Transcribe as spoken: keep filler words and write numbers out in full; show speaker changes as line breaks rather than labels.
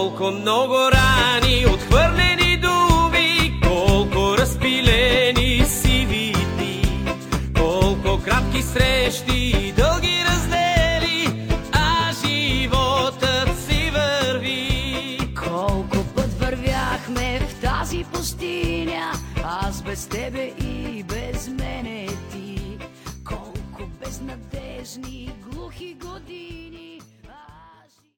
Колко много рани, отхвърлени думи, колко разпилени сиви дни, колко кратки срещи и дълги раздели, а животът си върви.
Колко път вървяхме в тази пустиня, аз без тебе и